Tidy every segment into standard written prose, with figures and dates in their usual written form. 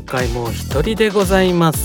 回も一人でございます。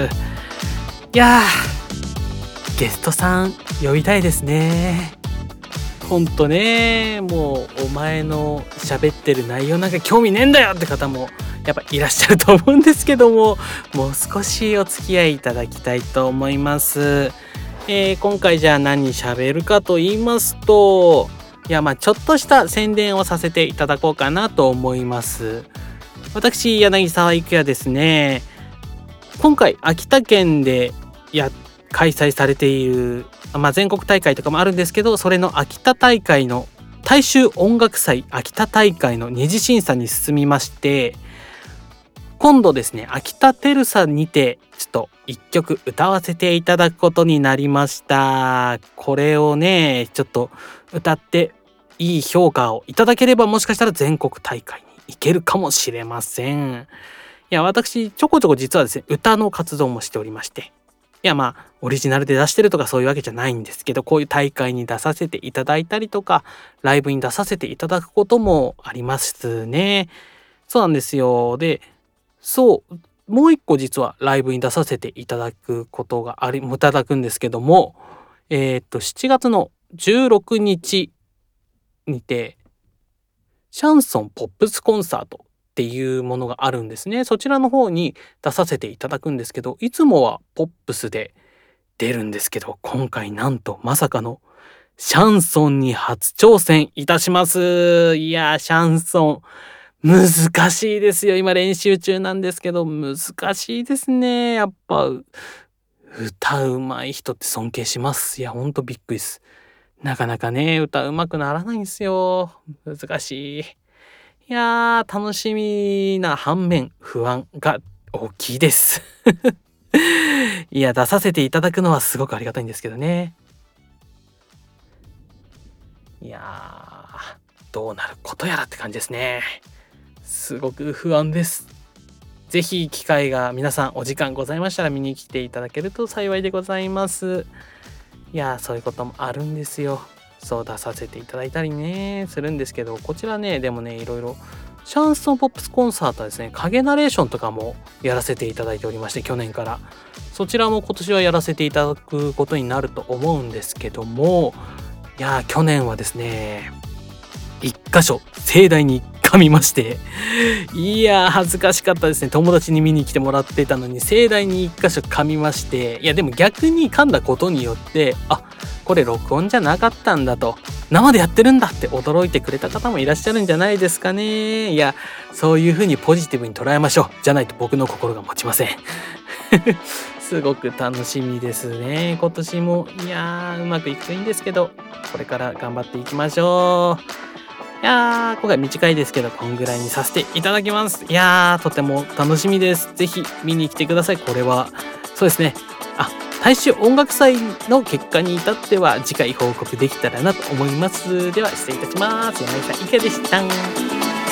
いやゲストさん呼びたいですね。ほんとね、もうお前の喋ってる内容なんか興味ねえんだよって方もやっぱいらっしゃると思うんですけども、もう少しお付き合いいただきたいと思います。今回じゃあ何喋るかと言いますと、ちょっとした宣伝をさせていただこうかなと思います。私柳沢育也ですね、今回秋田県で開催されている、全国大会とかもあるんですけど、それの秋田大会の大衆音楽祭秋田大会の二次審査に進みまして、今度ですね秋田テルサにてちょっと一曲歌わせていただくことになりました。これをねちょっと歌っていい評価をいただければ、もしかしたら全国大会に行けるかもしれません。私ちょこちょこ実はですね歌の活動もしておりまして、オリジナルで出してるとかそういうわけじゃないんですけど、こういう大会に出させていただいたりとかライブに出させていただくこともありますね。そうなんですよ。で、もう一個実はライブに出させていただくことがいただくんですけども、7月の16日にてシャンソンポップスコンサートっていうものがあるんですね。そちらの方に出させていただくんですけど、いつもはポップスで出るんですけど、今回なんとまさかのシャンソンに初挑戦いたします。シャンソン難しいですよ。今練習中なんですけど難しいですね。やっぱ歌うまい人って尊敬します。ほんとびっくりです。なかなかね歌うまくならないんですよ。難しい。楽しみな反面不安が大きいです出させていただくのはすごくありがたいんですけどね。どうなることやらって感じですね。すごく不安です。ぜひ機会が皆さんお時間ございましたら見に来ていただけると幸いでございます。そういうこともあるんですよ。出させていただいたりねするんですけど、こちらねでもねいろいろシャンソンポップスコンサートはですね、影ナレーションとかもやらせていただいておりまして、去年からそちらも今年はやらせていただくことになると思うんですけども、去年はですね一箇所盛大に噛みまして、恥ずかしかったですね。友達に見に来てもらってたのに盛大に一箇所噛みまして、でも逆に噛んだことによってこれ録音じゃなかったんだと、生でやってるんだって驚いてくれた方もいらっしゃるんじゃないですかね。そういう風にポジティブに捉えましょう。じゃないと僕の心が持ちませんすごく楽しみですね。今年もうまくいくといいんですけど、これから頑張っていきましょう。今回短いですけどこんぐらいにさせていただきます。とても楽しみです。ぜひ見に来てください。これはそうですね、大衆音楽祭の結果に至っては次回報告できたらなと思います。では失礼いたします。柳さんいかがでした？